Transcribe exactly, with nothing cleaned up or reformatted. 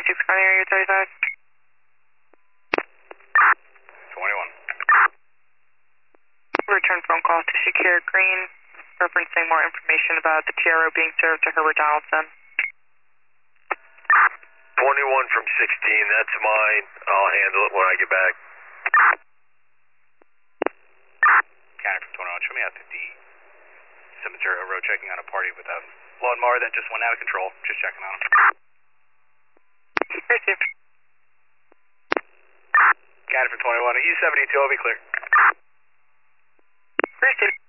six County area thirty-five. twenty-one. Return phone call to Shakira Green, referencing more information about the T R O being served to Herbert Donaldson. twenty-one from sixteen, that's mine. I'll handle it when I get back. County from twenty-one, show me out fifty Cemetery Road, checking on a party with a lawnmower that just went out of control. Just checking on him. Received. County from twenty-one, E seventy-two, I'll be clear. Received.